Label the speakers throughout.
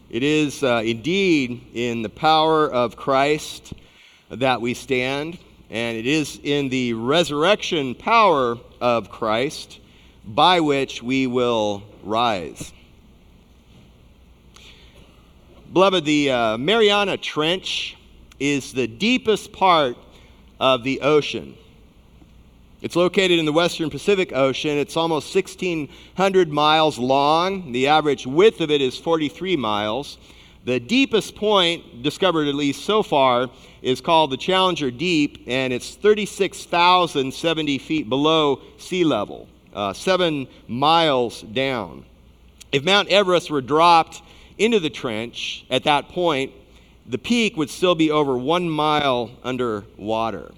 Speaker 1: It is indeed in the power of Christ that we stand, and it is in the resurrection power of Christ by which we will rise. Beloved, the Mariana Trench is the deepest part of the ocean. It's located in the western Pacific Ocean. It's almost 1,600 miles long. The average width of it is 43 miles. The deepest point, discovered at least so far, is called the Challenger Deep, and it's 36,070 feet below sea level, 7 miles down. If Mount Everest were dropped into the trench at that point, the peak would still be over 1 mile under water.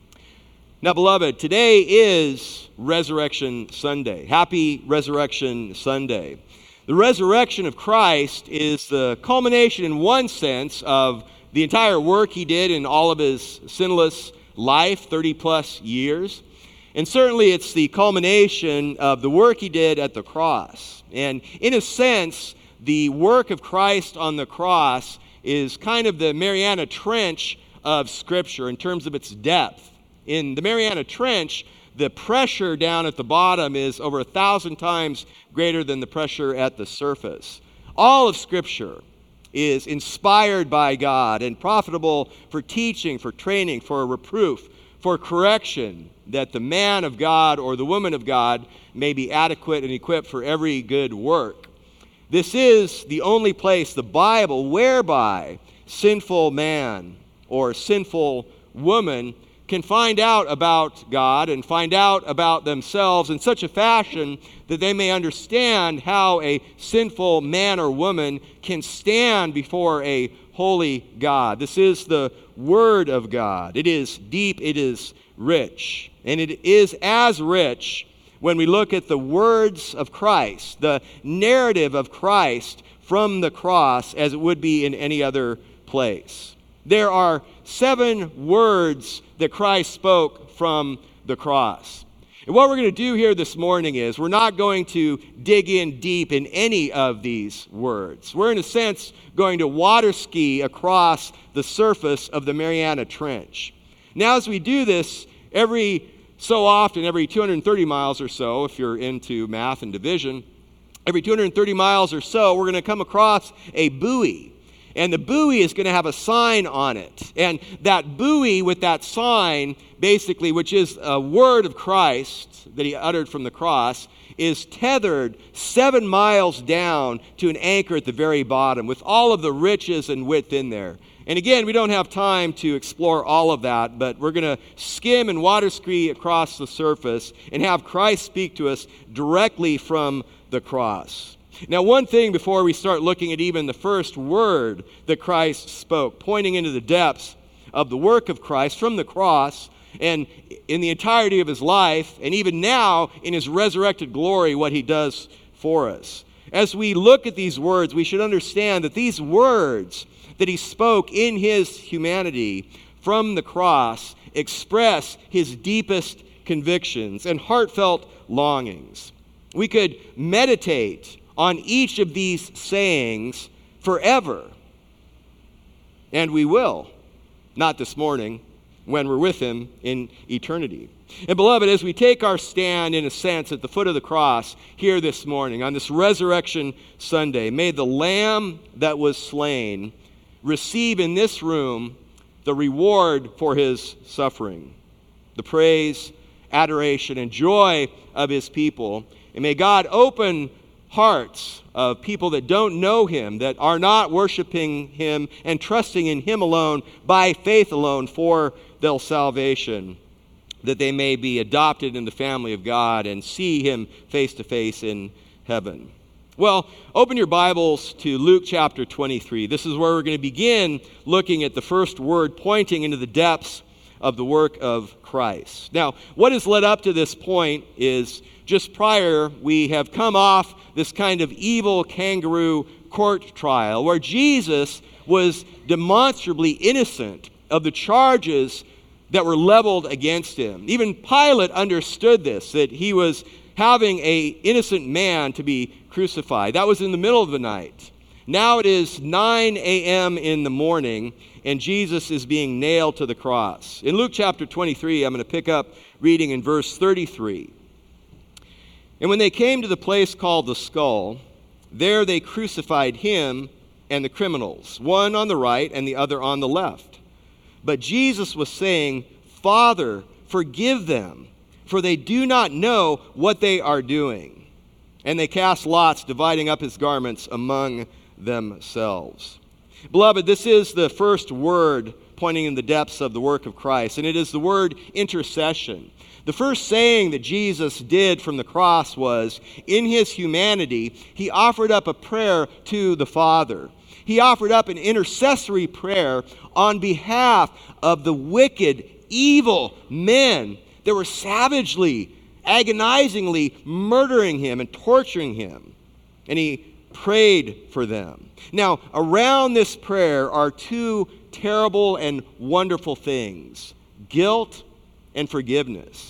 Speaker 1: Now, beloved, today is Resurrection Sunday. Happy Resurrection Sunday. The resurrection of Christ is the culmination, in one sense, of the entire work he did in all of his sinless life, 30-plus years. And certainly it's the culmination of the work he did at the cross. And in a sense, the work of Christ on the cross is kind of the Mariana Trench of Scripture in terms of its depth. In the Mariana Trench, the pressure down at the bottom is over 1,000 times greater than the pressure at the surface. All of Scripture is inspired by God and profitable for teaching, for training, for reproof, for correction, that the man of God or the woman of God may be adequate and equipped for every good work. This is the only place, the Bible, whereby sinful man or sinful woman can find out about God and find out about themselves in such a fashion that they may understand how a sinful man or woman can stand before a holy God. This is the Word of God. It is deep, it is rich, and it is as rich when we look at the words of Christ, the narrative of Christ from the cross, as it would be in any other place. There are 7 words that Christ spoke from the cross. And what we're going to do here this morning is we're not going to dig in deep in any of these words. We're, in a sense, going to water ski across the surface of the Mariana Trench. Now, as we do this, every so often, every 230 miles or so, if you're into math and division, every 230 miles or so, we're going to come across a buoy. And the buoy is going to have a sign on it. And that buoy with that sign, basically, which is a word of Christ that he uttered from the cross, is tethered 7 miles down to an anchor at the very bottom with all of the riches and width in there. And again, we don't have time to explore all of that, but we're going to skim and water ski across the surface and have Christ speak to us directly from the cross. Now, one thing before we start looking at even the first word that Christ spoke, pointing into the depths of the work of Christ from the cross and in the entirety of his life, and even now in his resurrected glory, what he does for us. As we look at these words, we should understand that these words that he spoke in his humanity from the cross express his deepest convictions and heartfelt longings. We could meditate on each of these sayings forever. And we will. Not this morning, when we're with him in eternity. And beloved, as we take our stand, in a sense, at the foot of the cross here this morning, on this Resurrection Sunday, may the Lamb that was slain receive in this room the reward for his suffering, the praise, adoration, and joy of his people. And may God open hearts of people that don't know him, that are not worshiping him and trusting in him alone, by faith alone, for their salvation, that they may be adopted in the family of God and see him face to face in heaven. Well, open your Bibles to Luke chapter 23. This is where we're going to begin looking at the first word pointing into the depths of the work of Christ. Now, what has led up to this point is just prior, we have come off this kind of evil kangaroo court trial where Jesus was demonstrably innocent of the charges that were leveled against him. Even Pilate understood this, that he was having an innocent man to be crucified. That was in the middle of the night. Now it is 9 a.m. in the morning, and Jesus is being nailed to the cross. In Luke chapter 23, I'm going to pick up reading in verse 33. And when they came to the place called the Skull, there they crucified him and the criminals, one on the right and the other on the left. But Jesus was saying, Father, forgive them, for they do not know what they are doing. And they cast lots, dividing up his garments among themselves. Beloved, this is the first word pointing in the depths of the work of Christ, and it is the word intercession. The first saying that Jesus did from the cross was, in his humanity, he offered up a prayer to the Father. He offered up an intercessory prayer on behalf of the wicked, evil men that were savagely, agonizingly murdering him and torturing him. And he prayed for them. Now, around this prayer are two terrible and wonderful things: guilt and forgiveness.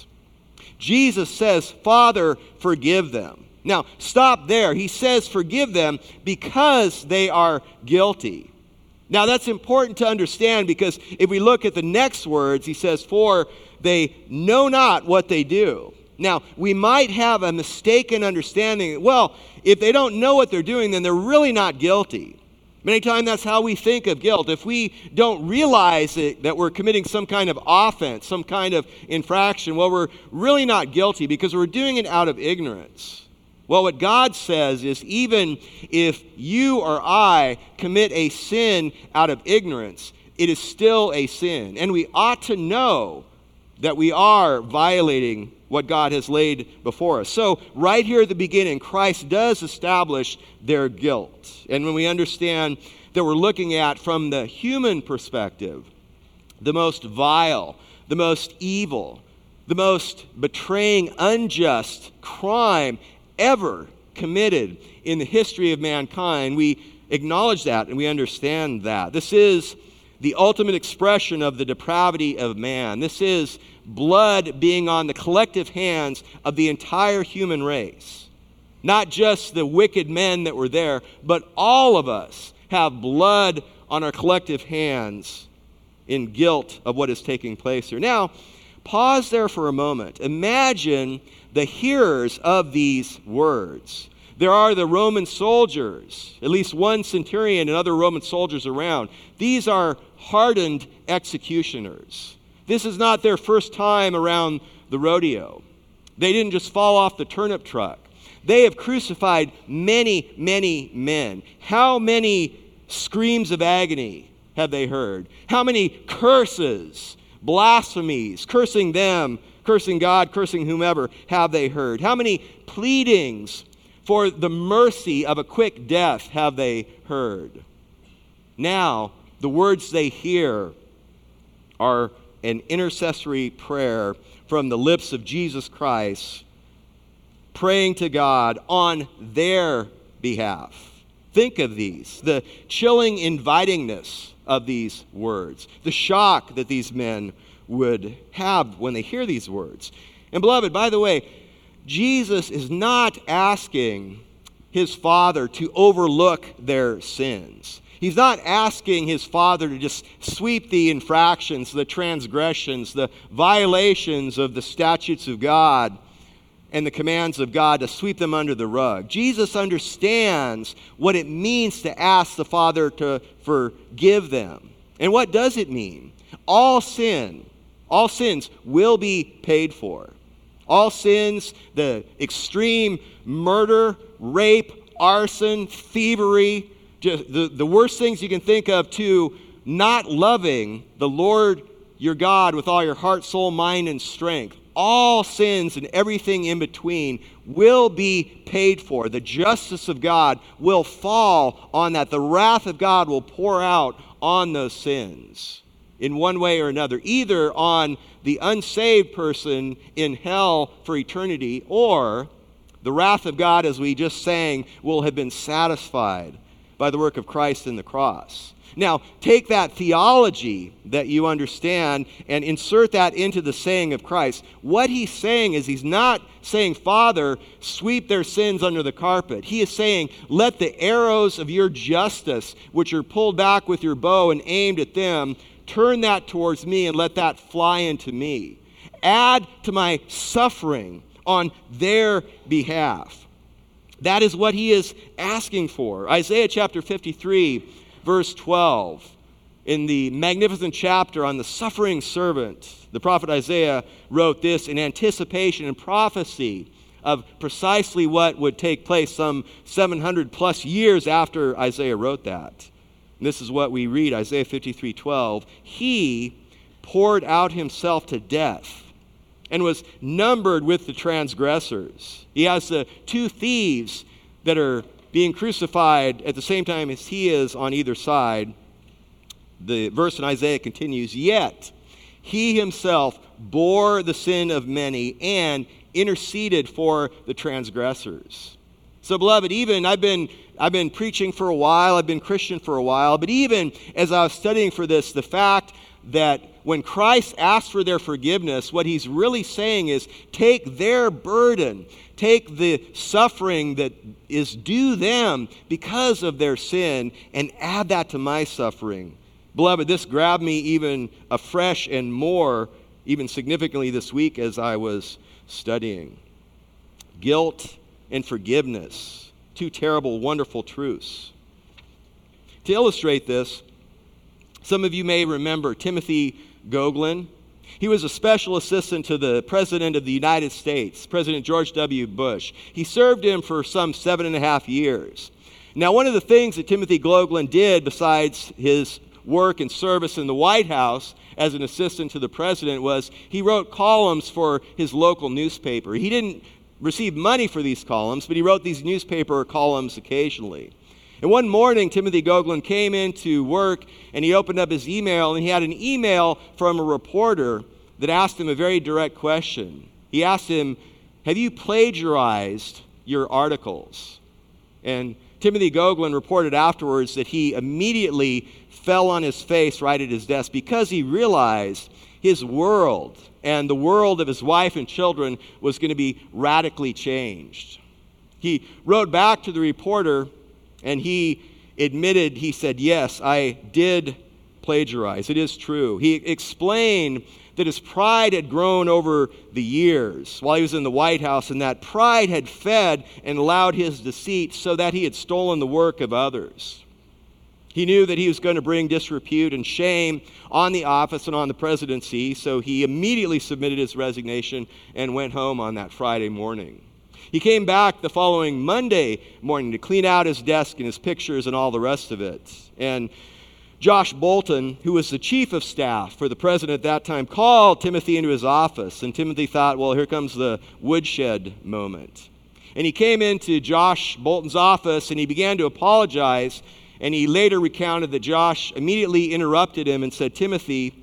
Speaker 1: Jesus says, Father, forgive them. Now, stop there. He says forgive them because they are guilty. Now, that's important to understand, because if we look at the next words, he says, for they know not what they do. Now, we might have a mistaken understanding. Well, if they don't know what they're doing, then they're really not guilty. Many times that's how we think of guilt. If we don't realize that we're committing some kind of offense, some kind of infraction, well, we're really not guilty because we're doing it out of ignorance. Well, what God says is, even if you or I commit a sin out of ignorance, it is still a sin. And we ought to know that we are violating what God has laid before us. So right here at the beginning, Christ does establish their guilt. And when we understand that we're looking at, from the human perspective, the most vile, the most evil, the most betraying, unjust crime ever committed in the history of mankind, we acknowledge that and we understand that. This is the ultimate expression of the depravity of man. This is blood being on the collective hands of the entire human race. Not just the wicked men that were there, but all of us have blood on our collective hands in guilt of what is taking place here. Now, pause there for a moment. Imagine the hearers of these words. There are the Roman soldiers, at least one centurion and other Roman soldiers around. These are hardened executioners. This is not their first time around the rodeo. They didn't just fall off the turnip truck. They have crucified many, many men. How many screams of agony have they heard? How many curses, blasphemies, cursing them, cursing God, cursing whomever, have they heard? How many pleadings for the mercy of a quick death have they heard? Now, the words they hear are an intercessory prayer from the lips of Jesus Christ, praying to God on their behalf. Think of these, the chilling invitingness of these words, the shock that these men would have when they hear these words. And beloved, by the way, Jesus is not asking his Father to overlook their sins. He's not asking his Father to just sweep the infractions, the transgressions, the violations of the statutes of God and the commands of God, to sweep them under the rug. Jesus understands what it means to ask the Father to forgive them. And what does it mean? All sins will be paid for. All sins, the extreme murder, rape, arson, thievery, just the worst things you can think of, to not loving the Lord your God with all your heart, soul, mind, and strength. All sins and everything in between will be paid for. The justice of God will fall on that. The wrath of God will pour out on those sins in one way or another, either on the unsaved person in hell for eternity, or the wrath of God, as we just sang, will have been satisfied by the work of Christ in the cross. Now, take that theology that you understand and insert that into the saying of Christ. What he's saying is he's not saying, Father, sweep their sins under the carpet. He is saying, let the arrows of your justice, which are pulled back with your bow and aimed at them, turn that towards me and let that fly into me. Add to my suffering on their behalf. That is what he is asking for. Isaiah chapter 53, verse 12, in the magnificent chapter on the suffering servant, the prophet Isaiah wrote this in anticipation and prophecy of precisely what would take place some 700 plus years after Isaiah wrote that. And this is what we read, Isaiah 53:12. He poured out himself to death and was numbered with the transgressors. He has the two thieves that are being crucified at the same time as he is on either side. The verse in Isaiah continues, yet he himself bore the sin of many and interceded for the transgressors. So, beloved, even I've been preaching for a while, I've been Christian for a while, but even as I was studying for this, the fact that when Christ asks for their forgiveness, what he's really saying is take their burden, take the suffering that is due them because of their sin, and add that to my suffering. Beloved, this grabbed me even afresh and more, even significantly this week as I was studying. Guilt and forgiveness, two terrible, wonderful truths. To illustrate this, some of you may remember Timothy Goeglein. He was a special assistant to the President of the United States, President George W. Bush. He served him for some 7.5 years. Now, one of the things that Timothy Goeglein did besides his work and service in the White House as an assistant to the president was he wrote columns for his local newspaper. He didn't receive money for these columns, but he wrote these newspaper columns occasionally. And one morning, Timothy Goeglein came into work and he opened up his email and he had an email from a reporter that asked him a very direct question. He asked him, have you plagiarized your articles? And Timothy Goeglein reported afterwards that he immediately fell on his face right at his desk because he realized his world and the world of his wife and children was going to be radically changed. He wrote back to the reporter and he admitted, he said, yes, I did plagiarize. It is true. He explained that his pride had grown over the years while he was in the White House, and that pride had fed and allowed his deceit so that he had stolen the work of others. He knew that he was going to bring disrepute and shame on the office and on the presidency, so he immediately submitted his resignation and went home on that Friday morning. He came back the following Monday morning to clean out his desk and his pictures and all the rest of it. And Josh Bolten, who was the chief of staff for the president at that time, called Timothy into his office. And Timothy thought, well, here comes the woodshed moment. And he came into Josh Bolten's office and he began to apologize. And he later recounted that Josh immediately interrupted him and said, Timothy,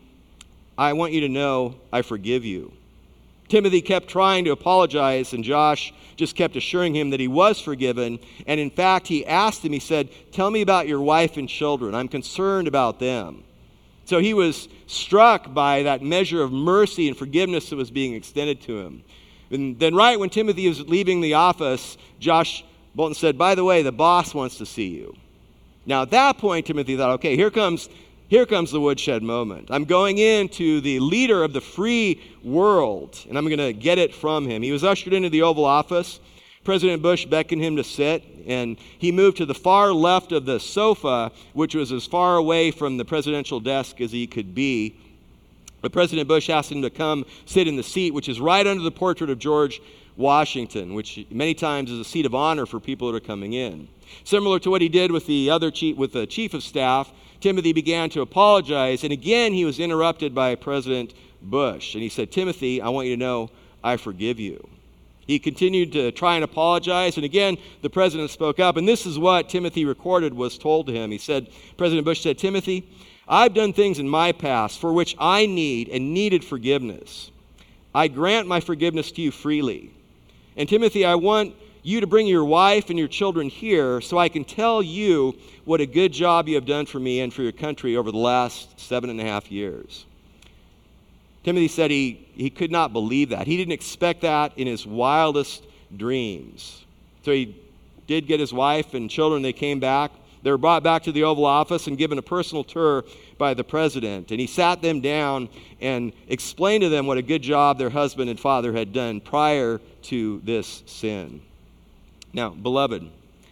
Speaker 1: I want you to know I forgive you. Timothy kept trying to apologize, and Josh just kept assuring him that he was forgiven. And in fact, he asked him, he said, tell me about your wife and children. I'm concerned about them. So he was struck by that measure of mercy and forgiveness that was being extended to him. And then right when Timothy was leaving the office, Josh Bolten said, by the way, the boss wants to see you. Now at that point, Timothy thought, okay, here comes the woodshed moment. I'm going into the leader of the free world, and I'm going to get it from him. He was ushered into the Oval Office. President Bush beckoned him to sit, and he moved to the far left of the sofa, which was as far away from the presidential desk as he could be. But President Bush asked him to come sit in the seat, which is right under the portrait of George Washington, which many times is a seat of honor for people that are coming in. Similar to what he did with the chief of staff, Timothy began to apologize, and again he was interrupted by President Bush. And he said, Timothy, I want you to know I forgive you. He continued to try and apologize, and again the president spoke up, and this is what Timothy recorded was told to him. He said, President Bush said, Timothy, I've done things in my past for which I need and needed forgiveness. I grant my forgiveness to you freely. And Timothy, I want you to bring your wife and your children here so I can tell you what a good job you have done for me and for your country over the last 7.5 years. Timothy said he could not believe that. He didn't expect that in his wildest dreams. So he did get his wife and children. They came back. They were brought back to the Oval Office and given a personal tour by the president. And he sat them down and explained to them what a good job their husband and father had done prior to this sin. Now, beloved,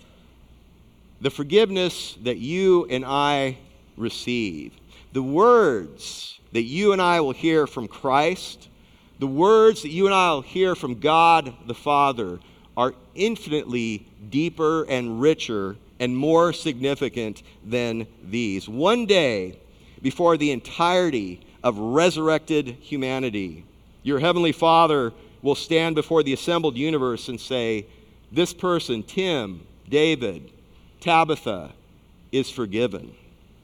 Speaker 1: the forgiveness that you and I receive, the words that you and I will hear from Christ, the words that you and I will hear from God the Father are infinitely deeper and richer and more significant than these. One day, before the entirety of resurrected humanity, your heavenly Father will stand before the assembled universe and say, this person, Tim, David, Tabitha, is forgiven.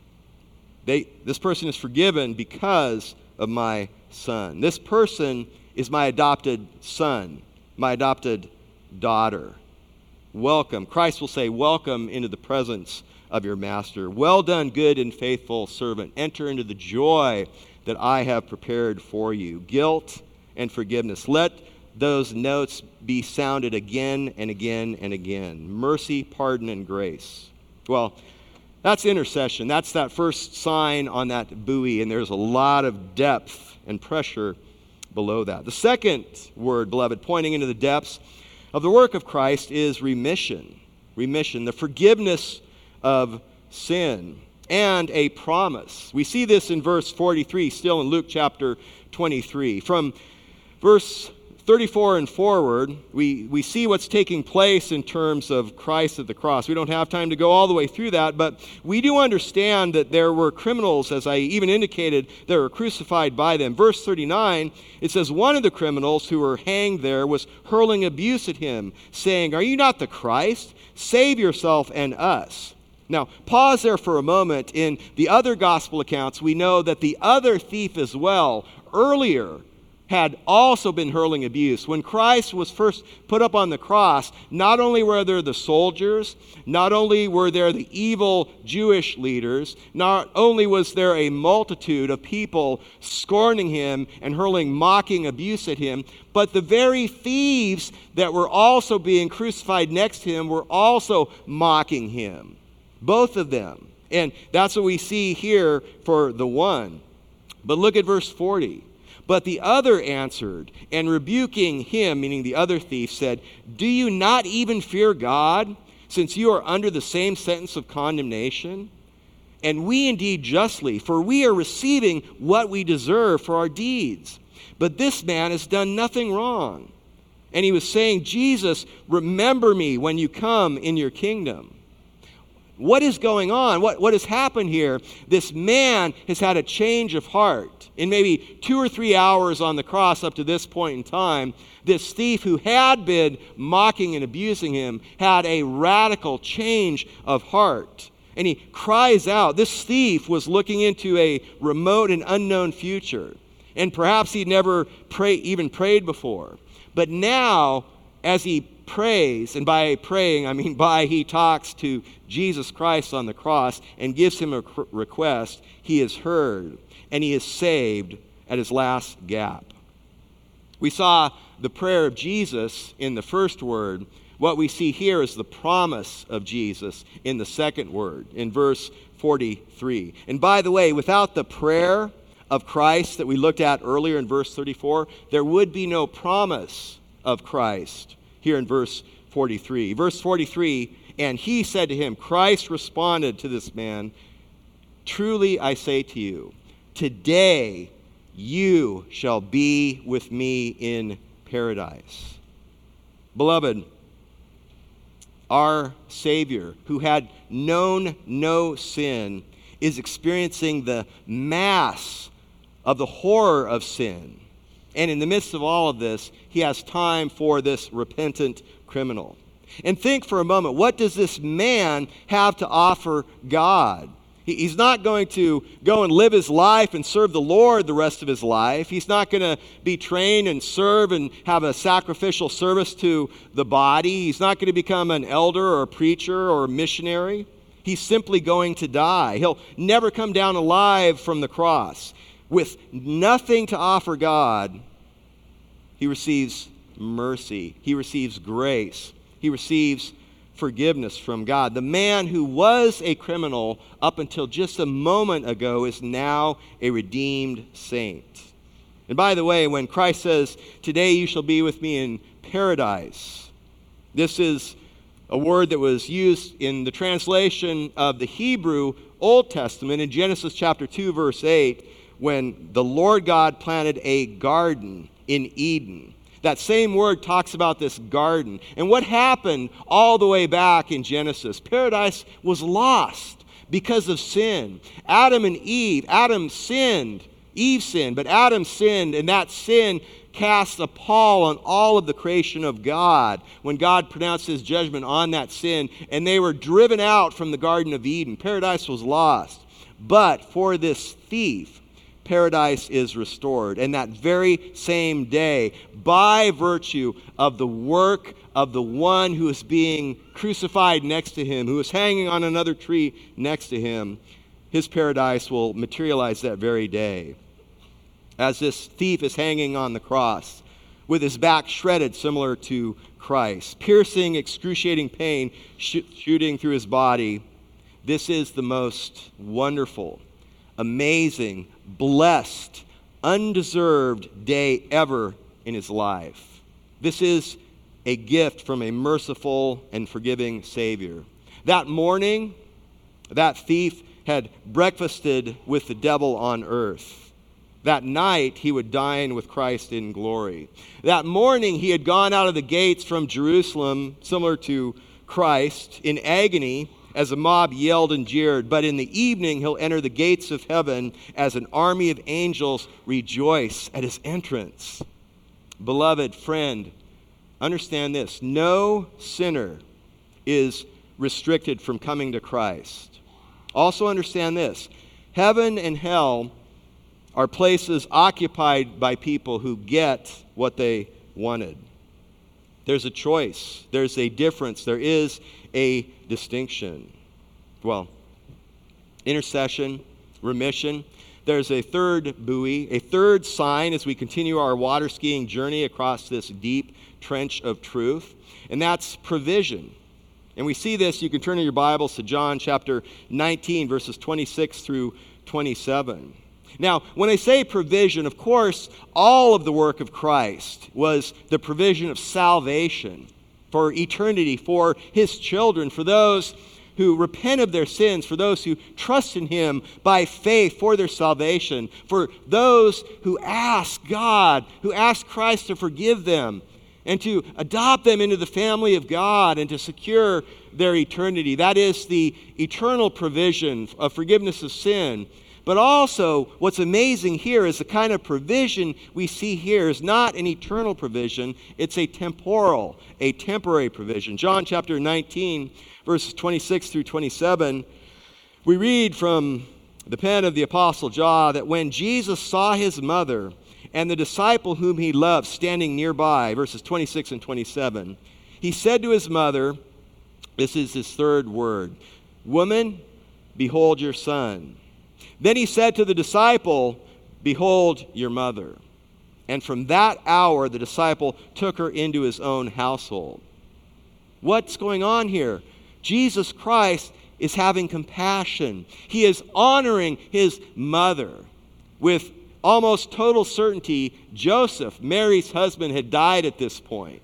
Speaker 1: This person is forgiven because of my son. This person is my adopted son, my adopted daughter. Welcome. Christ will say, welcome into the presence of your master. Well done, good and faithful servant. Enter into the joy that I have prepared for you. Guilt and forgiveness. Let those notes be sounded again and again and again. Mercy, pardon, and grace. Well, that's intercession. That's that first sign on that buoy, and there's a lot of depth and pressure below that. The second word, beloved, pointing into the depths of the work of Christ is remission. Remission, the forgiveness of sin, and a promise. We see this in verse 43, still in Luke chapter 23. From verse 34 and forward, we see what's taking place in terms of Christ at the cross. We don't have time to go all the way through that, but we do understand that there were criminals, as I even indicated, that were crucified by them. Verse 39, it says, one of the criminals who were hanged there was hurling abuse at him, saying, are you not the Christ? Save yourself and us. Now, pause there for a moment. In the other gospel accounts, we know that the other thief as well, earlier, had also been hurling abuse. When Christ was first put up on the cross, not only were there the soldiers, not only were there the evil Jewish leaders, not only was there a multitude of people scorning him and hurling mocking abuse at him, but the very thieves that were also being crucified next to him were also mocking him. Both of them. And that's what we see here for the one. But look at verse 40. But the other answered, and rebuking him, meaning the other thief, said, do you not even fear God, since you are under the same sentence of condemnation? And we indeed justly, for we are receiving what we deserve for our deeds. But this man has done nothing wrong. And he was saying, Jesus, remember me when you come in your kingdom. What is going on? What has happened here? This man has had a change of heart. In maybe 2 or 3 hours on the cross up to this point in time, this thief who had been mocking and abusing him had a radical change of heart. And he cries out. This thief was looking into a remote and unknown future. And perhaps he'd never even prayed before. But now, as he prays, and by praying, I mean he talks to Jesus Christ on the cross and gives him a request, he is heard and he is saved at his last gap. We saw the prayer of Jesus in the first word. What we see here is the promise of Jesus in the second word, in verse 43. And by the way, without the prayer of Christ that we looked at earlier in verse 34, there would be no promise of Christ here in verse 43. Verse 43, and he said to him, Christ responded to this man, truly I say to you, today you shall be with me in paradise. Beloved, our Savior, who had known no sin, is experiencing the mass of the horror of sin. And in the midst of all of this, he has time for this repentant criminal. And think for a moment, what does this man have to offer God? He's not going to go and live his life and serve the Lord the rest of his life. He's not going to be trained and serve and have a sacrificial service to the body. He's not going to become an elder or a preacher or a missionary. He's simply going to die. He'll never come down alive from the cross. With nothing to offer God, he receives mercy. He receives grace. He receives forgiveness from God. The man who was a criminal up until just a moment ago is now a redeemed saint. And by the way, when Christ says, "Today you shall be with me in paradise," this is a word that was used in the translation of the Hebrew Old Testament in Genesis chapter 2, verse 8, when the Lord God planted a garden in Eden. That same word talks about this garden. And what happened all the way back in Genesis? Paradise was lost because of sin. Adam sinned. Eve sinned, but Adam sinned, and that sin cast a pall on all of the creation of God when God pronounced his judgment on that sin, and they were driven out from the Garden of Eden. Paradise was lost. But for this thief, paradise is restored. And that very same day, by virtue of the work of the one who is being crucified next to him, who is hanging on another tree next to him, his paradise will materialize that very day. As this thief is hanging on the cross, with his back shredded similar to Christ, piercing, excruciating pain shooting through his body, this is the most wonderful, amazing, blessed, undeserved day ever in his life. This is a gift from a merciful and forgiving Savior. That morning, that thief had breakfasted with the devil on earth. That night, he would dine with Christ in glory. That morning, he had gone out of the gates from Jerusalem, similar to Christ, in agony, as a mob yelled and jeered. But in the evening, he'll enter the gates of heaven as an army of angels rejoice at his entrance. Beloved friend, understand this. No sinner is restricted from coming to Christ. Also understand this. Heaven and hell are places occupied by people who get what they wanted. There's a choice. There's a difference. There is a distinction. Well, intercession, remission. There's a third buoy, a third sign as we continue our water skiing journey across this deep trench of truth, and that's provision. And we see this, you can turn in your Bibles to John chapter 19, verses 26 through 27. Now, when I say provision, of course, all of the work of Christ was the provision of salvation for eternity, for his children, for those who repent of their sins, for those who trust in him by faith for their salvation, for those who ask God, who ask Christ to forgive them and to adopt them into the family of God and to secure their eternity. That is the eternal provision of forgiveness of sin. But also, what's amazing here is the kind of provision we see here is not an eternal provision, it's a temporary provision. John chapter 19, verses 26 through 27, we read from the pen of the Apostle John that when Jesus saw his mother and the disciple whom he loved standing nearby, verses 26 and 27, he said to his mother, this is his third word, "Woman, behold your son." Then he said to the disciple, "Behold your mother." And from that hour, the disciple took her into his own household. What's going on here? Jesus Christ is having compassion. He is honoring his mother. With almost total certainty, Joseph, Mary's husband, had died at this point.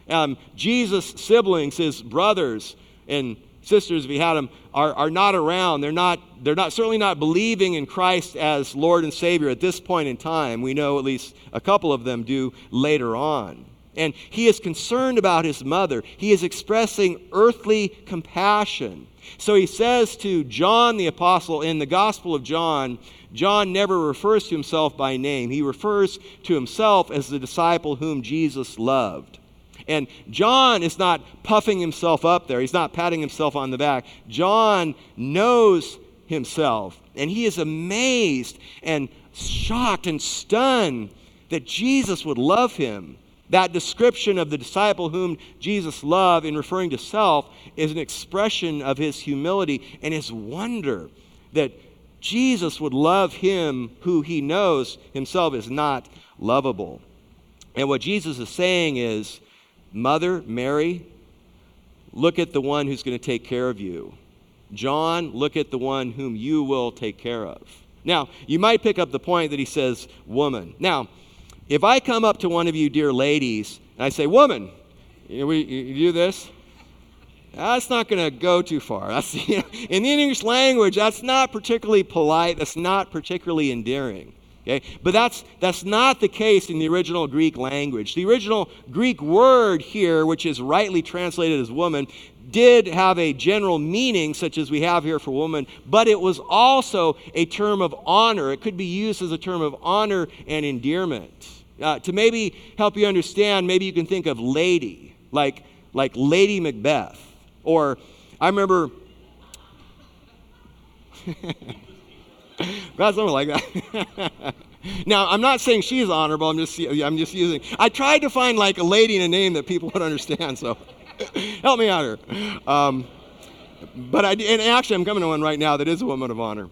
Speaker 1: Jesus' siblings, his brothers and sisters, if he had them, are not around. They're certainly not believing in Christ as Lord and Savior at this point in time. We know at least a couple of them do later on. And he is concerned about his mother. He is expressing earthly compassion. So he says to John the Apostle in the Gospel of John, John never refers to himself by name. He refers to himself as the disciple whom Jesus loved. And John is not puffing himself up there. He's not patting himself on the back. John knows himself. And he is amazed and shocked and stunned that Jesus would love him. That description of the disciple whom Jesus loved in referring to self is an expression of his humility and his wonder that Jesus would love him who he knows himself is not lovable. And what Jesus is saying is, Mother, Mary, look at the one who's going to take care of you. John, look at the one whom you will take care of. Now, you might pick up the point that he says, woman. Now, if I come up to one of you dear ladies, and I say, woman, you do this? That's not going to go too far. That's, in the English language, that's not particularly polite. That's not particularly endearing. Okay? But that's not the case in the original Greek language. The original Greek word here, which is rightly translated as woman, did have a general meaning, such as we have here for woman, but it was also a term of honor. It could be used as a term of honor and endearment. To maybe help you understand, maybe you can think of lady, like Lady Macbeth. Or I remember, got something like that. Now, I'm not saying she's honorable. I'm just using. I tried to find like a lady in a name that people would understand. So help me out here. But actually, I'm coming to one right now that is a woman of honor.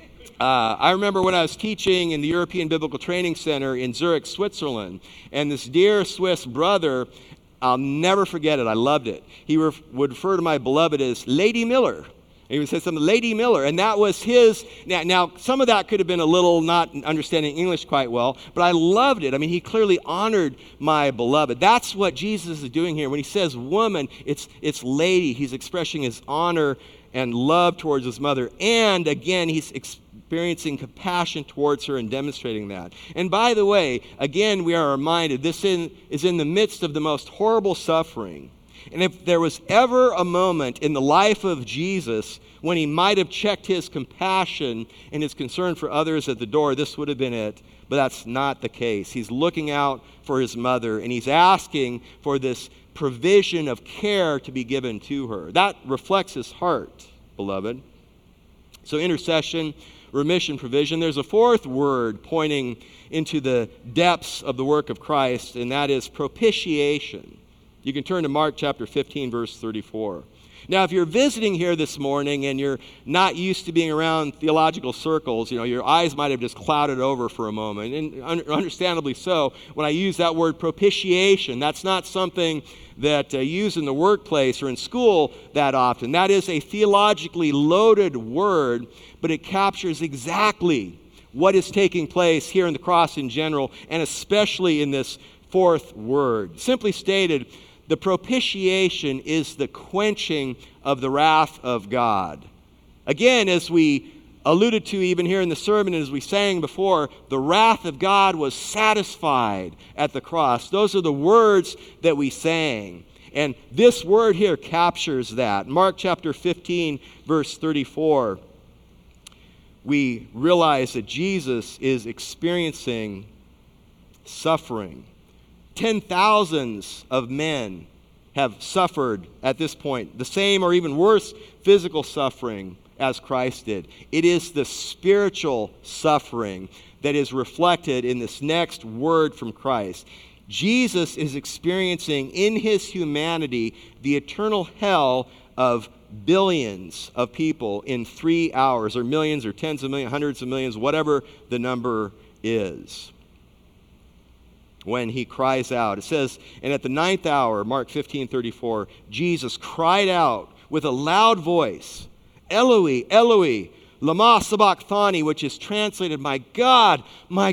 Speaker 1: I remember when I was teaching in the European Biblical Training Center in Zurich, Switzerland, and this dear Swiss brother, I'll never forget it. I loved it. He would refer to my beloved as Lady Miller. And he would say something, Lady Miller. And that was his. Now, some of that could have been a little not understanding English quite well, but I loved it. I mean, he clearly honored my beloved. That's what Jesus is doing here. When he says woman, it's lady. He's expressing his honor and love towards his mother. And again, he's experiencing compassion towards her and demonstrating that. And by the way, again, we are reminded this is in the midst of the most horrible suffering. And if there was ever a moment in the life of Jesus when he might have checked his compassion and his concern for others at the door, this would have been it. But that's not the case. He's looking out for his mother, and he's asking for this provision of care to be given to her. That reflects his heart, beloved. So intercession, remission, provision. There's a fourth word pointing into the depths of the work of Christ, and that is propitiation. You can turn to Mark chapter 15, verse 34. Now, if you're visiting here this morning and you're not used to being around theological circles, your eyes might have just clouded over for a moment, and understandably so. When I use that word propitiation, that's not something that I use in the workplace or in school that often. That is a theologically loaded word, but it captures exactly what is taking place here in the cross in general, and especially in this fourth word. Simply stated, the propitiation is the quenching of the wrath of God. Again, as we alluded to even here in the sermon, and as we sang before, the wrath of God was satisfied at the cross. Those are the words that we sang. And this word here captures that. Mark chapter 15, verse 34, we realize that Jesus is experiencing suffering. 10,000s of men have suffered at this point, the same or even worse physical suffering as Christ did. It is the spiritual suffering that is reflected in this next word from Christ. Jesus is experiencing in his humanity the eternal hell of billions of people in 3 hours, or millions, or tens of millions, hundreds of millions, whatever the number is. When he cries out, it says, and at the 9th hour, Mark 15:34, Jesus cried out with a loud voice, Eloi, Eloi, lama sabachthani, which is translated, my God,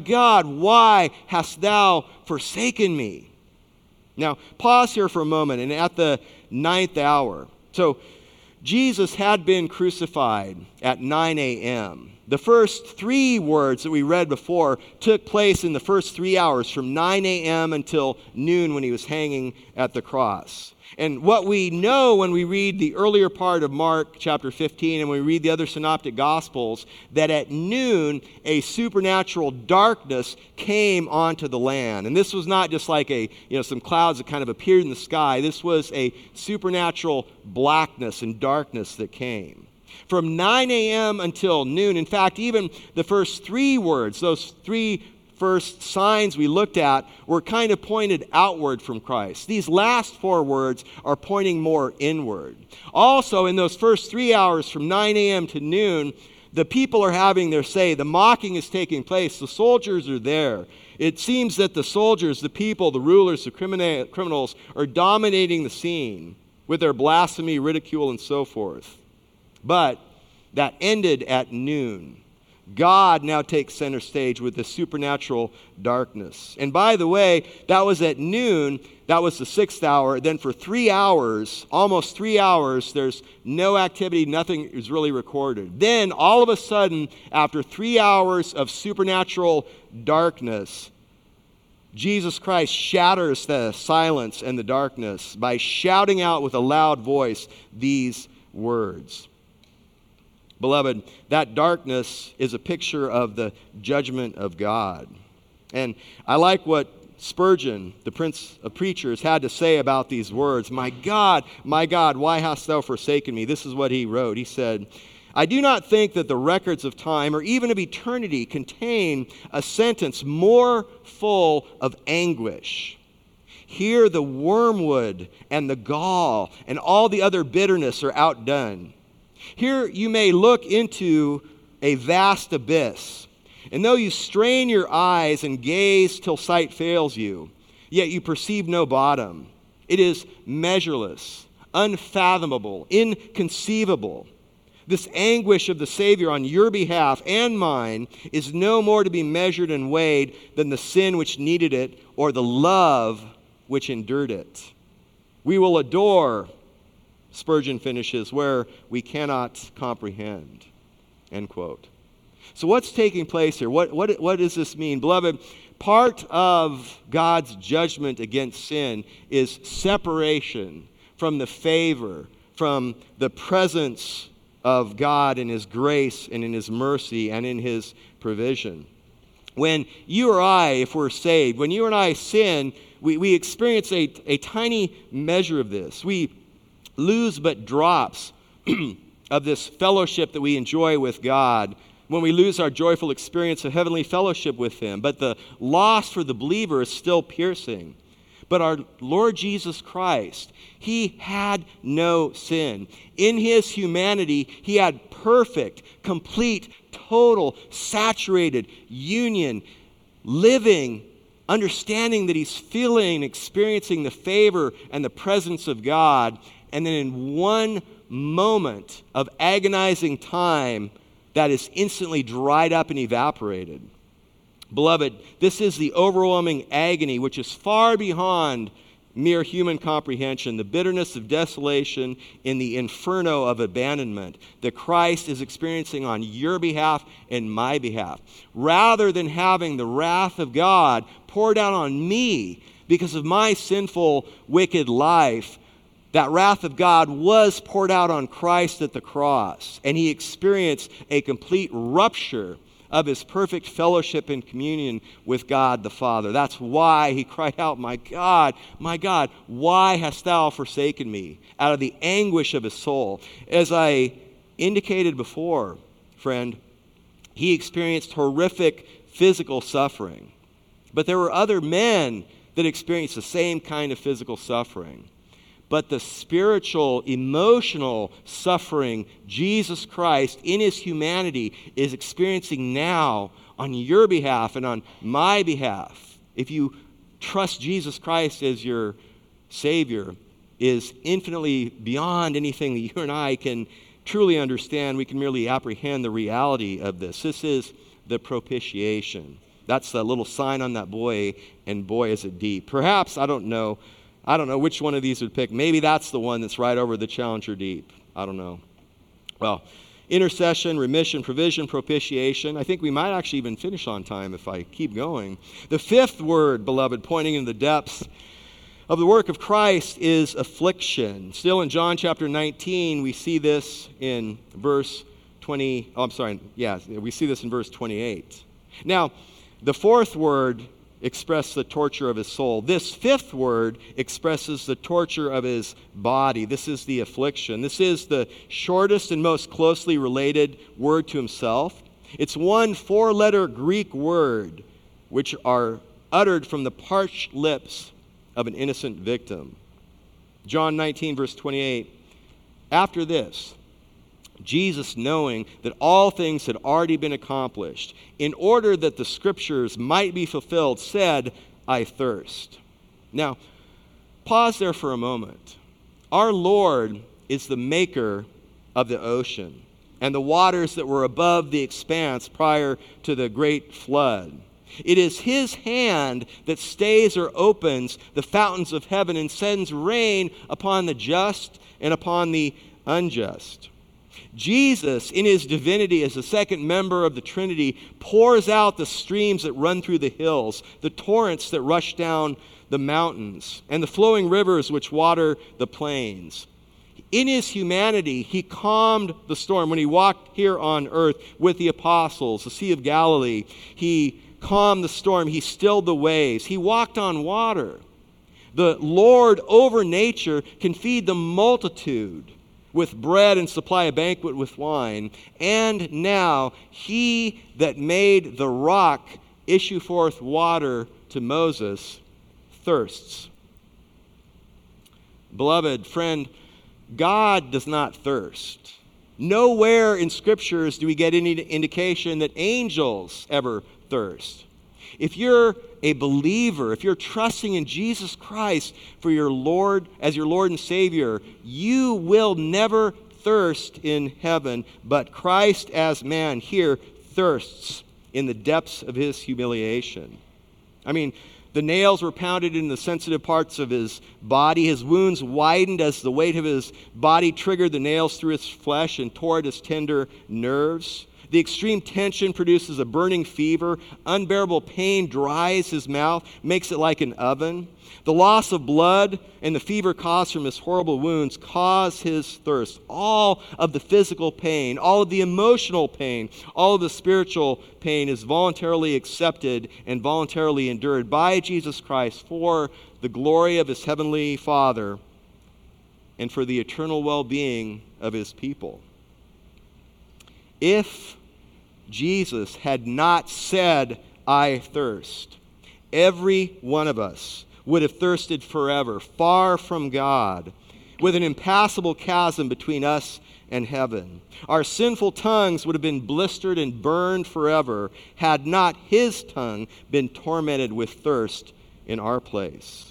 Speaker 1: why hast thou forsaken me? Now, pause here for a moment, and at the 9th hour, so Jesus had been crucified at 9 a.m. The first 3 words that we read before took place in the first 3 hours, from 9 a.m. until noon when he was hanging at the cross. And what we know when we read the earlier part of Mark chapter 15 and we read the other synoptic gospels, that at noon a supernatural darkness came onto the land. And this was not just like some clouds that kind of appeared in the sky. This was a supernatural blackness and darkness that came. From 9 a.m. until noon. In fact, even the first three words, those three first signs we looked at, were kind of pointed outward from Christ. These last four words are pointing more inward. Also, in those first 3 hours from 9 a.m. to noon, the people are having their say. The mocking is taking place. The soldiers are there. It seems that the soldiers, the people, the rulers, the criminals are dominating the scene with their blasphemy, ridicule, and so forth. But that ended at noon. God now takes center stage with the supernatural darkness. And by the way, that was at noon. That was the 6th hour. Then for 3 hours, almost 3 hours, there's no activity. Nothing is really recorded. Then all of a sudden, after 3 hours of supernatural darkness, Jesus Christ shatters the silence and the darkness by shouting out with a loud voice these words. Beloved, that darkness is a picture of the judgment of God. And I like what Spurgeon, the Prince of Preachers, had to say about these words. My God, why hast thou forsaken me? This is what he wrote. He said, I do not think that the records of time or even of eternity contain a sentence more full of anguish. Here the wormwood and the gall and all the other bitterness are outdone. Here you may look into a vast abyss, and though you strain your eyes and gaze till sight fails you, yet you perceive no bottom. It is measureless, unfathomable, inconceivable. This anguish of the Savior on your behalf and mine is no more to be measured and weighed than the sin which needed it or the love which endured it. We will adore, Spurgeon finishes, where we cannot comprehend. End quote. So what's taking place here? What does this mean? Beloved, part of God's judgment against sin is separation from the favor, from the presence of God in His grace and in His mercy and in His provision. When you or I, if we're saved, when you and I sin, we experience a tiny measure of this. We lose but drops of this fellowship that we enjoy with God when we lose our joyful experience of heavenly fellowship with Him. But the loss for the believer is still piercing. But our Lord Jesus Christ, He had no sin. In His humanity, He had perfect, complete, total, saturated union, living, understanding that He's feeling, experiencing the favor and the presence of God. And then in one moment of agonizing time, that is instantly dried up and evaporated. Beloved, this is the overwhelming agony which is far beyond mere human comprehension, the bitterness of desolation in the inferno of abandonment that Christ is experiencing on your behalf and my behalf. Rather than having the wrath of God poured out on me because of my sinful, wicked life, that wrath of God was poured out on Christ at the cross, and He experienced a complete rupture of His perfect fellowship and communion with God the Father. That's why He cried out, my God, why hast thou forsaken me? Out of the anguish of His soul. As I indicated before, friend, He experienced horrific physical suffering. But there were other men that experienced the same kind of physical suffering. But the spiritual, emotional suffering Jesus Christ in His humanity is experiencing now on your behalf and on my behalf, if you trust Jesus Christ as your Savior, is infinitely beyond anything that you and I can truly understand. We can merely apprehend the reality of this. This is the propitiation. That's the little sign on that buoy, and boy, is it deep. Perhaps, I don't know which one of these would pick. Maybe that's the one that's right over the Challenger Deep. I don't know. Well, intercession, remission, provision, propitiation. I think we might actually even finish on time if I keep going. The fifth word, beloved, pointing in the depths of the work of Christ is affliction. Still in John chapter 19, we see this in verse 20. We see this in verse 28. Now, the fourth word express the torture of his soul. This fifth word expresses the torture of his body. This is the affliction. This is the shortest and most closely related word to himself. It's one four-letter Greek word which are uttered from the parched lips of an innocent victim. John 19, verse 28, after this, Jesus, knowing that all things had already been accomplished, in order that the scriptures might be fulfilled, said, I thirst. Now, pause there for a moment. Our Lord is the maker of the ocean and the waters that were above the expanse prior to the great flood. It is his hand that stays or opens the fountains of heaven and sends rain upon the just and upon the unjust. Jesus, in his divinity as the second member of the Trinity, pours out the streams that run through the hills, the torrents that rush down the mountains, and the flowing rivers which water the plains. In his humanity, he calmed the storm. When he walked here on earth with the apostles, the Sea of Galilee, he calmed the storm. He stilled the waves. He walked on water. The Lord over nature can feed the multitude with bread and supply a banquet with wine. And now he that made the rock issue forth water to Moses thirsts. Beloved friend, God does not thirst. Nowhere in scriptures do we get any indication that angels ever thirst. If you're a believer, if you're trusting in Jesus Christ for your Lord as your Lord and Savior, you will never thirst in heaven, but Christ as man here thirsts in the depths of his humiliation. I mean, the nails were pounded in the sensitive parts of his body. His wounds widened as the weight of his body triggered the nails through his flesh and tore at his tender nerves. The extreme tension produces a burning fever. Unbearable pain dries his mouth, makes it like an oven. The loss of blood and the fever caused from his horrible wounds cause his thirst. All of the physical pain, all of the emotional pain, all of the spiritual pain is voluntarily accepted and voluntarily endured by Jesus Christ for the glory of his heavenly Father and for the eternal well-being of his people. If Jesus had not said, I thirst, every one of us would have thirsted forever, far from God, with an impassable chasm between us and heaven. Our sinful tongues would have been blistered and burned forever had not his tongue been tormented with thirst in our place.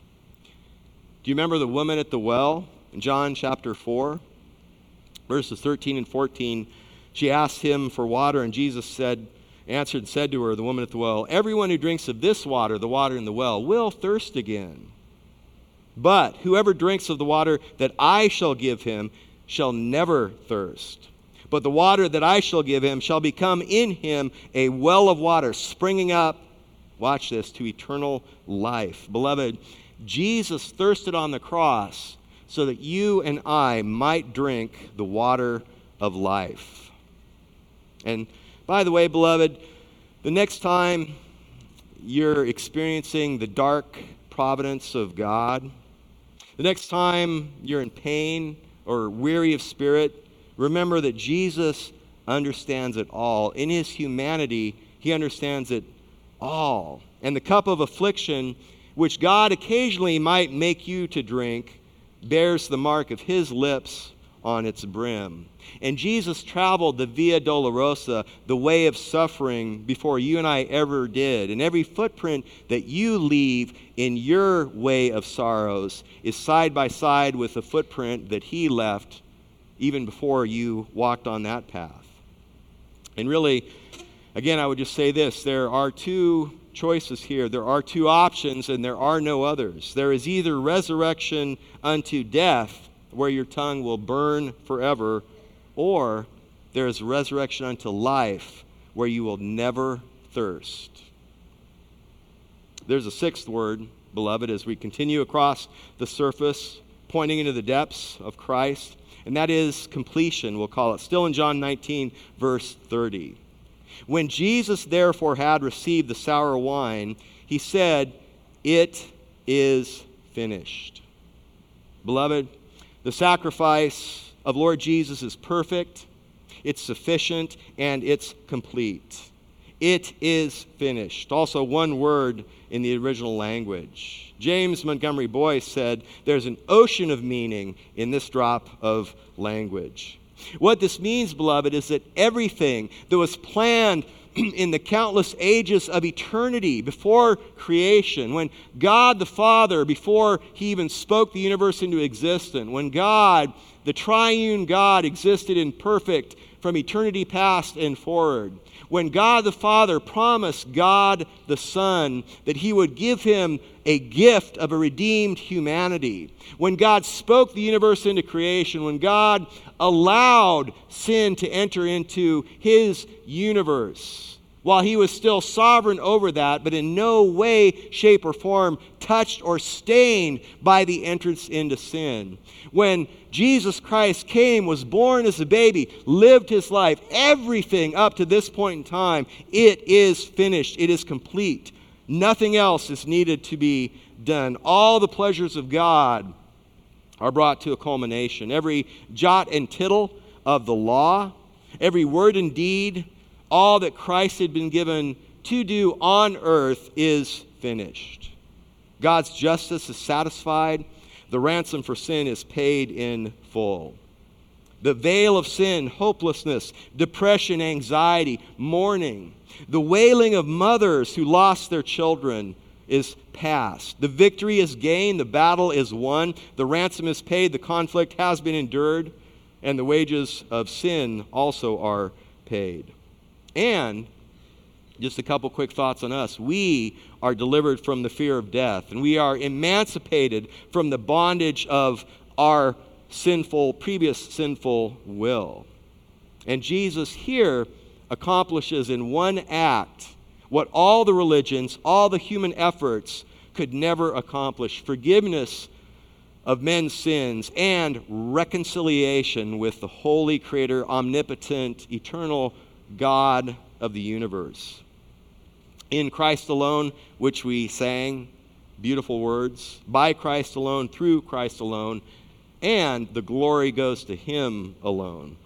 Speaker 1: Do you remember the woman at the well in John chapter 4? Verses 13 and 14, she asked him for water, and Jesus answered and said to her, the woman at the well, everyone who drinks of this water, the water in the well, will thirst again. But whoever drinks of the water that I shall give him shall never thirst. But the water that I shall give him shall become in him a well of water springing up, watch this, to eternal life. Beloved, Jesus thirsted on the cross so that you and I might drink the water of life. And by the way, beloved, the next time you're experiencing the dark providence of God, the next time you're in pain or weary of spirit, remember that Jesus understands it all. In his humanity, he understands it all. And the cup of affliction, which God occasionally might make you to drink, bears the mark of his lips on its brim. And Jesus traveled the Via Dolorosa, the way of suffering, before you and I ever did. And every footprint that you leave in your way of sorrows is side by side with the footprint that he left even before you walked on that path. And really, again, I would just say this. There are two choices here. There are two options, and there are no others. There is either resurrection unto death, where your tongue will burn forever, or there is resurrection unto life, where you will never thirst. There's a sixth word, beloved, as we continue across the surface, pointing into the depths of Christ, and that is completion, we'll call it. Still in John 19, verse 30. When Jesus therefore had received the sour wine, he said, "It is finished." Beloved, the sacrifice of Lord Jesus is perfect, it's sufficient, and it's complete. It is finished. Also, one word in the original language. James Montgomery Boyce said, "There's an ocean of meaning in this drop of language." What this means, beloved, is that everything that was planned in the countless ages of eternity before creation, when God the Father, before he even spoke the universe into existence, when God, the triune God, existed in perfect from eternity past and forward, when God the Father promised God the Son that he would give him a gift of a redeemed humanity, when God spoke the universe into creation, when God allowed sin to enter into his universe, while he was still sovereign over that, but in no way, shape, or form touched or stained by the entrance into sin. When Jesus Christ came, was born as a baby, lived his life, everything up to this point in time, it is finished. It is complete. Nothing else is needed to be done. All the pleasures of God are brought to a culmination. Every jot and tittle of the law, every word and deed, all that Christ had been given to do on earth is finished. God's justice is satisfied. The ransom for sin is paid in full. The veil of sin, hopelessness, depression, anxiety, mourning, the wailing of mothers who lost their children is past. The victory is gained. The battle is won. The ransom is paid. The conflict has been endured. And the wages of sin also are paid. And just a couple quick thoughts on us. We are delivered from the fear of death, and we are emancipated from the bondage of our previous sinful will. And Jesus here accomplishes in one act what all the religions, all the human efforts could never accomplish: forgiveness of men's sins and reconciliation with the holy Creator, omnipotent, eternal God of the universe. In Christ alone, which we sang, beautiful words, by Christ alone, through Christ alone, and the glory goes to him alone.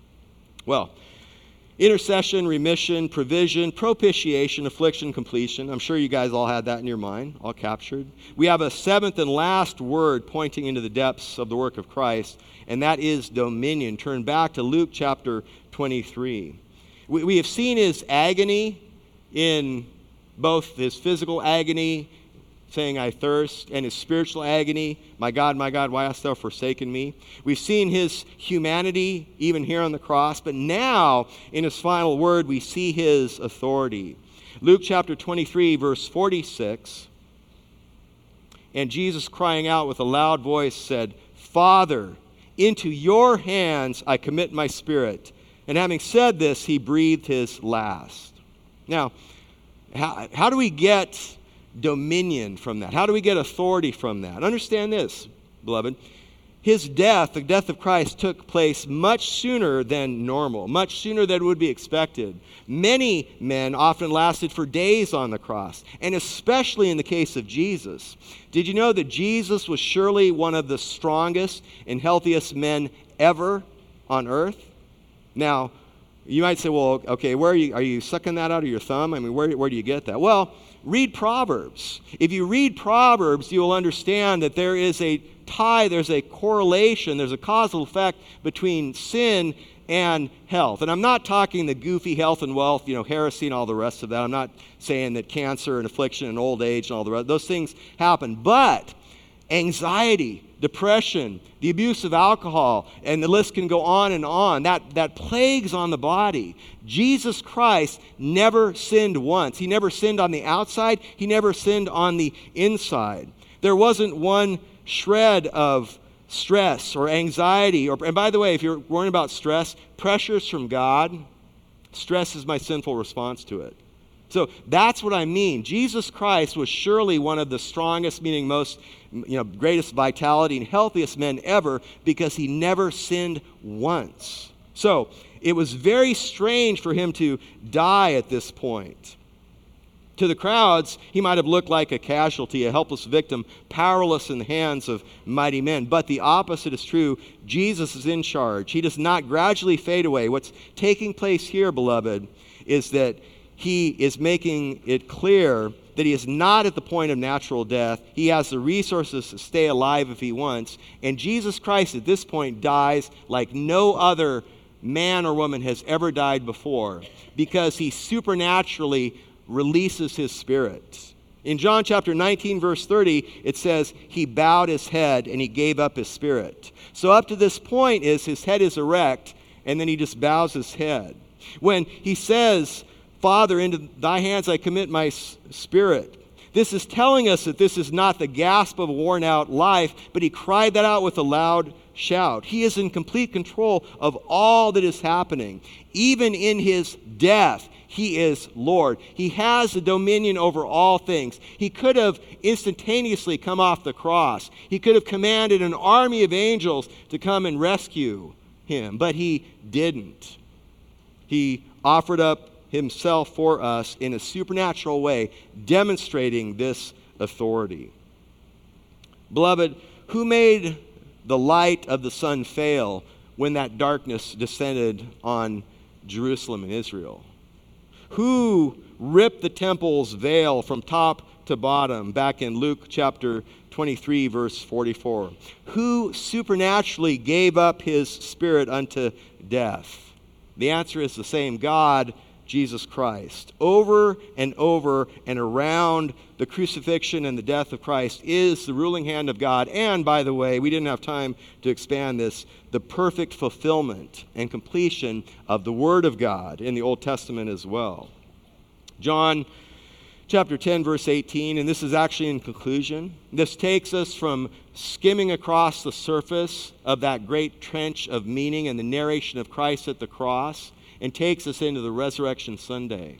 Speaker 1: Well, intercession, remission, provision, propitiation, affliction, completion. I'm sure you guys all had that in your mind, all captured. We have a seventh and last word pointing into the depths of the work of Christ, and that is dominion. Turn back to Luke chapter 23. We have seen his agony in both his physical agony, saying, "I thirst," and his spiritual agony, my God, why hast thou forsaken me?" We've seen his humanity even here on the cross, but now in his final word we see his authority. Luke chapter 23, verse 46, "And Jesus crying out with a loud voice said, Father, into your hands I commit my spirit. And having said this, he breathed his last." Now, how do we get dominion from that? How do we get authority from that? Understand this, beloved. His death, the death of Christ, took place much sooner than normal, much sooner than would be expected. Many men often lasted for days on the cross, and especially in the case of Jesus. Did you know that Jesus was surely one of the strongest and healthiest men ever on earth? Now, you might say, well, okay, where are you sucking that out of your thumb? I mean, where do you get that? Well, read Proverbs. If you read Proverbs, you will understand that there is a tie, there's a correlation, there's a causal effect between sin and health. And I'm not talking the goofy health and wealth, heresy and all the rest of that. I'm not saying that cancer and affliction and old age and all the rest, those things happen. But anxiety, depression, the abuse of alcohol, and the list can go on and on. That plagues on the body. Jesus Christ never sinned once. He never sinned on the outside. He never sinned on the inside. There wasn't one shred of stress or anxiety. And by the way, if you're worrying about stress, pressure's from God. Stress is my sinful response to it. So that's what I mean. Jesus Christ was surely one of the strongest, meaning most, greatest vitality and healthiest men ever, because he never sinned once. So it was very strange for him to die at this point. To the crowds, he might have looked like a casualty, a helpless victim, powerless in the hands of mighty men. But the opposite is true. Jesus is in charge. He does not gradually fade away. What's taking place here, beloved, is that he is making it clear that he is not at the point of natural death. He has the resources to stay alive if he wants. And Jesus Christ at this point dies like no other man or woman has ever died before, because he supernaturally releases his spirit. In John chapter 19, verse 30, it says, he bowed his head and he gave up his spirit. So up to this point is his head is erect, and then he just bows his head. When he says, Father, into thy hands I commit my spirit, this is telling us that this is not the gasp of a worn out life, but he cried that out with a loud shout. He is in complete control of all that is happening. Even in his death, he is Lord. He has the dominion over all things. He could have instantaneously come off the cross. He could have commanded an army of angels to come and rescue him, but he didn't. He offered up himself for us in a supernatural way, demonstrating this authority. Beloved, who made the light of the sun fail when that darkness descended on Jerusalem and Israel? Who ripped the temple's veil from top to bottom back in Luke chapter 23, verse 44? Who supernaturally gave up his spirit unto death? The answer is the same God, Jesus Christ. Over and around the crucifixion and the death of Christ is the ruling hand of God. And, by the way, we didn't have time to expand this, the perfect fulfillment and completion of the Word of God in the Old Testament as well. John chapter 10, verse 18, and this is actually in conclusion. This takes us from skimming across the surface of that great trench of meaning and the narration of Christ at the cross, and takes us into the Resurrection Sunday.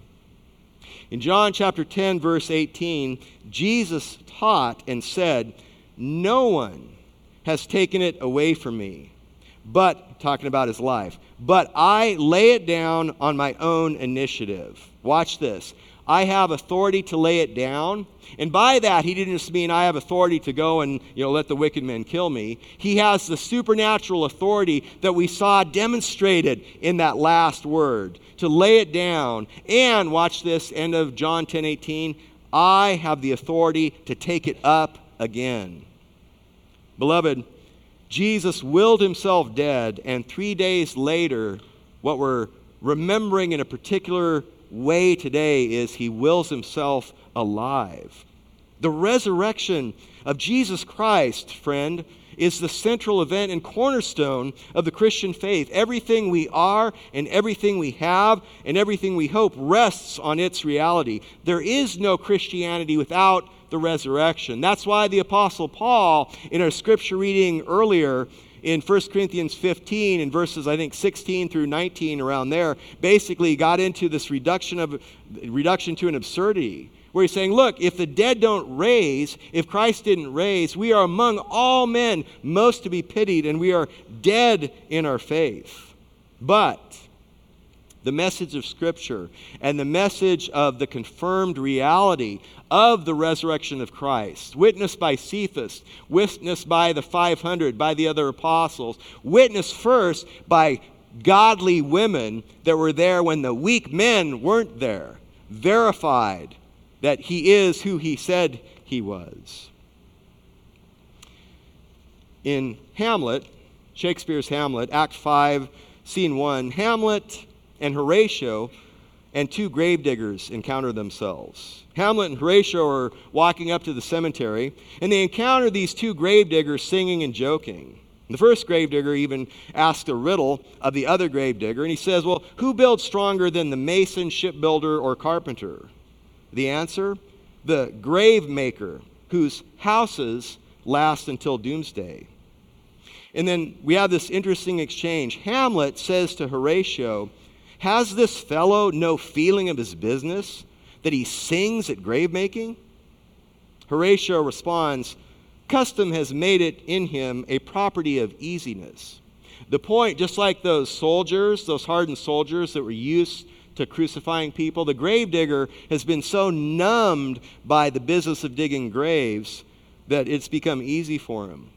Speaker 1: In John chapter 10, verse 18, Jesus taught and said, no one has taken it away from me, but, talking about his life, but I lay it down on my own initiative. Watch this. I have authority to lay it down. And by that, he didn't just mean I have authority to go and let the wicked men kill me. He has the supernatural authority that we saw demonstrated in that last word, to lay it down. And watch this, end of John 10:18, I have the authority to take it up again. Beloved, Jesus willed himself dead, and 3 days later, what we're remembering in a particular way today is he wills himself alive. The resurrection of Jesus Christ, friend, is the central event and cornerstone of the Christian faith. Everything we are and everything we have and everything we hope rests on its reality. There is no Christianity without the resurrection. That's why the Apostle Paul, in our scripture reading earlier, in 1 Corinthians 15, in verses, 16 through 19, around there, basically got into this reduction to an absurdity, where he's saying, look, if the dead don't raise, if Christ didn't raise, we are among all men most to be pitied, and we are dead in our faith. But the message of Scripture and the message of the confirmed reality of the resurrection of Christ, witnessed by Cephas, witnessed by the 500, by the other apostles, witnessed first by godly women that were there when the weak men weren't there, verified that he is who he said he was. In Hamlet, Shakespeare's Hamlet, Act 5, Scene 1, Hamlet and Horatio and two gravediggers encounter themselves. Hamlet and Horatio are walking up to the cemetery, and they encounter these two gravediggers singing and joking. The first gravedigger even asked a riddle of the other gravedigger, and he says, well, who builds stronger than the mason, shipbuilder, or carpenter? The answer? The grave maker, whose houses last until doomsday. And then we have this interesting exchange. Hamlet says to Horatio, has this fellow no feeling of his business, that he sings at grave making? Horatio responds, custom has made it in him a property of easiness. The point, just like those soldiers, those hardened soldiers that were used to crucifying people. The gravedigger has been so numbed by the business of digging graves that it's become easy for him.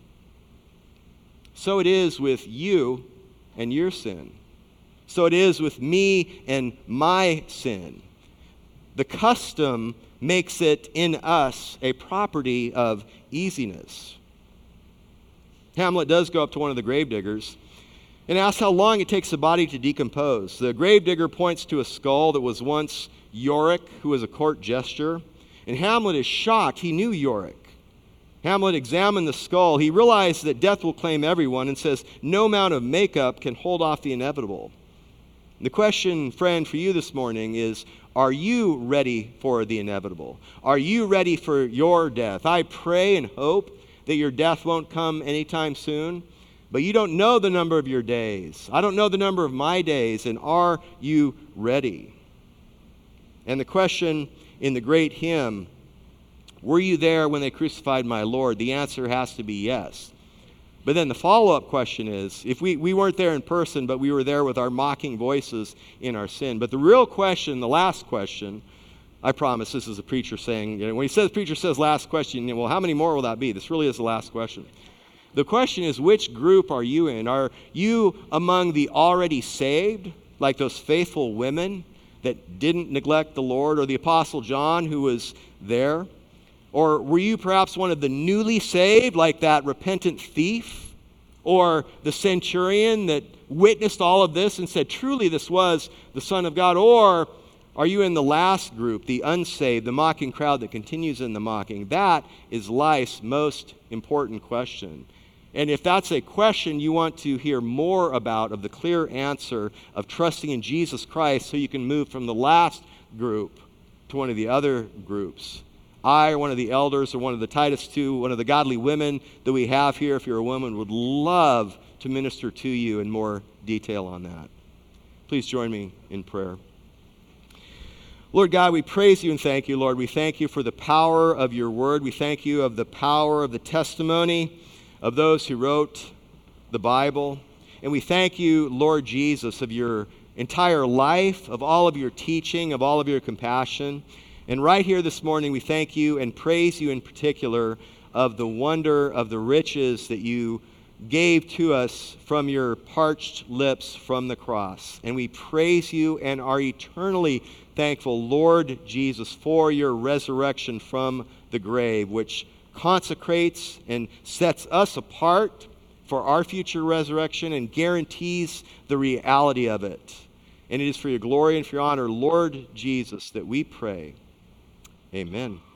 Speaker 1: So it is with you and your sin. So it is with me and my sin. The custom makes it in us a property of easiness. Hamlet does go up to one of the gravediggers and asks how long it takes the body to decompose. The gravedigger points to a skull that was once Yorick, who was a court jester, and Hamlet is shocked. He knew Yorick. Hamlet examined the skull. He realized that death will claim everyone and says no amount of makeup can hold off the inevitable. The question, friend, for you this morning is, are you ready for the inevitable? Are you ready for your death? I pray and hope that your death won't come anytime soon, but you don't know the number of your days. I don't know the number of my days, and are you ready? And the question in the great hymn, were you there when they crucified my Lord? The answer has to be yes. But then the follow-up question is, if we weren't there in person, but we were there with our mocking voices in our sin. But the real question, the last question, I promise this is a preacher saying, when preacher says last question, well, how many more will that be? This really is the last question. The question is, which group are you in? Are you among the already saved, like those faithful women that didn't neglect the Lord, or the Apostle John who was there? Or were you perhaps one of the newly saved, like that repentant thief? Or the centurion that witnessed all of this and said, truly this was the Son of God? Or are you in the last group, the unsaved, the mocking crowd that continues in the mocking? That is life's most important question. And if that's a question you want to hear more about, of the clear answer of trusting in Jesus Christ so you can move from the last group to one of the other groups, I, or one of the elders, or one of the Titus II, one of the godly women that we have here, if you're a woman, would love to minister to you in more detail on that. Please join me in prayer. Lord God, we praise you and thank you, Lord. We thank you for the power of your word. We thank you of the power of the testimony of those who wrote the Bible. And we thank you, Lord Jesus, of your entire life, of all of your teaching, of all of your compassion. And right here this morning, we thank you and praise you in particular of the wonder of the riches that you gave to us from your parched lips from the cross. And we praise you and are eternally thankful, Lord Jesus, for your resurrection from the grave, which consecrates and sets us apart for our future resurrection and guarantees the reality of it. And it is for your glory and for your honor, Lord Jesus, that we pray. Amen.